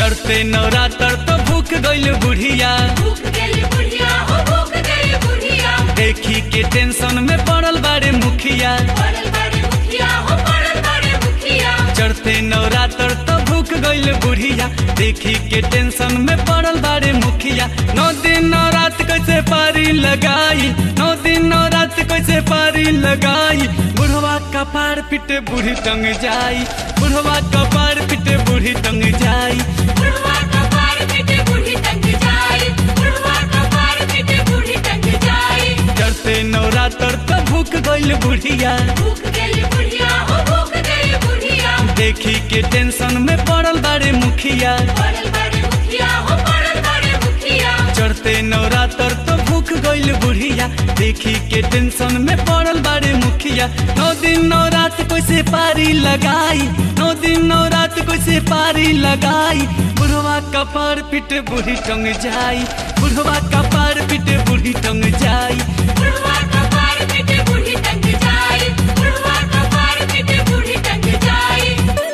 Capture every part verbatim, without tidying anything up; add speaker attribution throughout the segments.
Speaker 1: चढ़ते नवरात्र तो भूख गइल बुढ़िया,
Speaker 2: भूख गइल बुढ़िया हो भूख गइल बुढ़िया।
Speaker 1: देखी के टेंशन में पड़ल बारे मुखिया,
Speaker 2: पड़ल बाड़े मुखिया हो पड़ल बाड़े मुखिया।
Speaker 1: चढ़ते नवरात्र तो भूख गइल बुढ़िया, देखी के टेंशन में पड़ल बारे मुखिया। नौ दिन नौ रात कैसे पारी लगाई, नौ दिन नौ रात कैसे पारी लगाई। बुढ़वा कपार पिटे बूढ़ी टंग जाई, बुढ़वा कपार पिटे बूढ़ी टंग जाई।
Speaker 2: बुढ़वा कपार पिटे बूढ़ी टंग जाई, बुढ़वा कपार पिटे बूढ़ी टंग जाई।
Speaker 1: चढ़ते नवरात्र तो भूख गइल बुढ़िया,
Speaker 2: भूख गइल बुढ़िया हो भूख गइल बुढ़िया।
Speaker 1: देखी के टेंशन में पड़ल बारे मुखिया,
Speaker 2: पड़ल बाड़े मुखिया हो पड़ल बाड़े मुखिया।
Speaker 1: चढ़ते नवरात्र तो भूख गइल बुढ़िया, देखी के टेंशन में पड़ल बारे मुखिया। नौ दिन नौ रात कैसे पारी लगाई, नौ दिन नौ रात कैसे पारी लगाई। बुढ़वा कपार पिटे बूढ़ी टंग जाई, बुढ़वा कपार पिटे बूढ़ी टंग जाई।
Speaker 2: बुढ़वा कपार पिटे बूढ़ी टंग जाई, बुढ़वा कपार पिटे बूढ़ी टंग जाई।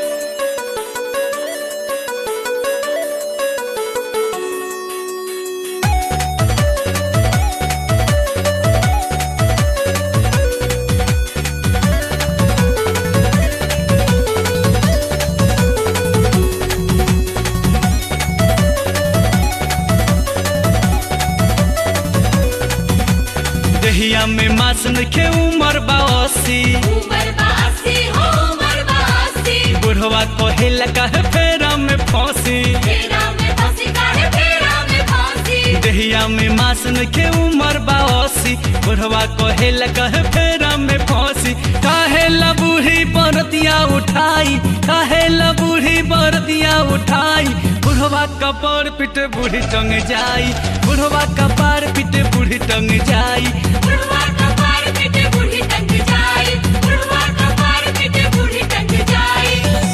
Speaker 1: देहिया में मास नखे उमर बासी,
Speaker 2: उमर बासी हो उमर बासी।
Speaker 1: बुढ़वा कहेला काहे फेरा में फांसी,
Speaker 2: फेरा में फांसी काहे फेरा में फांसी।
Speaker 1: देहिया में मास नखे उमर बासी, बुढ़वा कहेला काहे फेरा में फांसी। काहेला बूढ़ी बरतिया उठाई, काहेला बूढ़ी बरतिया उठाई। बुढ़वा कपार पिटे बूढ़ी टंग जाई, बुढ़वा कपार पिटे बूढ़ी टंग जाई।
Speaker 2: बुढ़वा कपार पिटे बूढ़ी टंग जाई, बुढ़वा कपार पिटे बूढ़ी टंग जाई।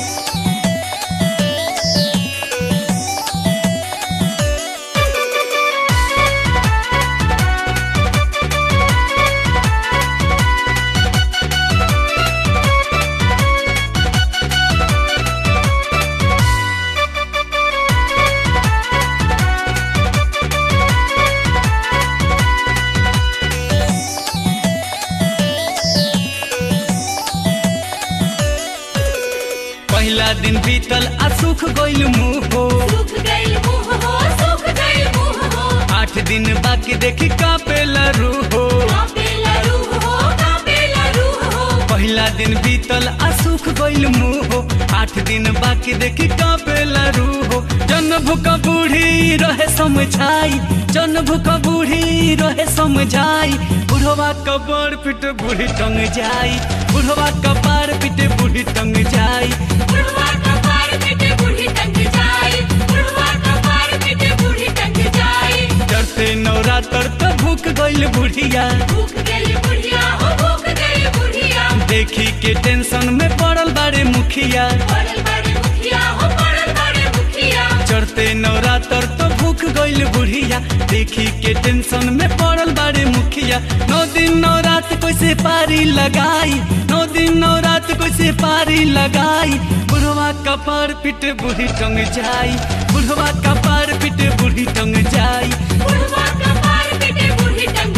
Speaker 1: पहला दिन बीतल आ सुख गइल मुँह हो,
Speaker 2: सूख गइल मुँह हो सूख गइल मुँह हो।
Speaker 1: आठ दिन बाकी देखी कापेला रूह हो।
Speaker 2: कांपेला रूह हो कांपेला रूह हो।
Speaker 1: पहला दिन बीतल आ सुख गइल मुँह हो, आठ दिन बाकी देखी कापेला रूह हो। जन भूख बूढ़ी रहे समझाई, जन भूख बूढ़ी रहे समझाई। बुढ़वा कपार पिटे बूढ़ी टंग जाई, बुढ़वा कपार पिटे बूढ़ी टंग जाई।
Speaker 2: बुढ़वा कपार पिटे बूढ़ी टंग जाई, बुढ़वा कपार पिटे बूढ़ी टंग जाई।
Speaker 1: चढ़ते नवरात्र तो भूख गइल बुढ़िया,
Speaker 2: भूख गइल बुढ़िया हो भूख गइल बुढ़िया।
Speaker 1: देखी के टेंशन में पड़ल बारे मुखिया,
Speaker 2: पड़ल बाड़े मुखिया हो पड़ल बाड़े मुखिया।
Speaker 1: चढ़ते नवरात्र तो भूख गइल बुढ़िया, देखी के टेंशन में पड़ल बारे मुखिया। नौ दिन नौ रात कैसे पारी लगाई, नौ दिन नौ रात कैसे पारी लगाई। बुढ़वा कपार पिटे बूढ़ी टंग जाई, बुढ़वा कपार पिटे बूढ़ी टंग जाई।
Speaker 2: बुढ़वा कपार पिटे बूढ़ी टंग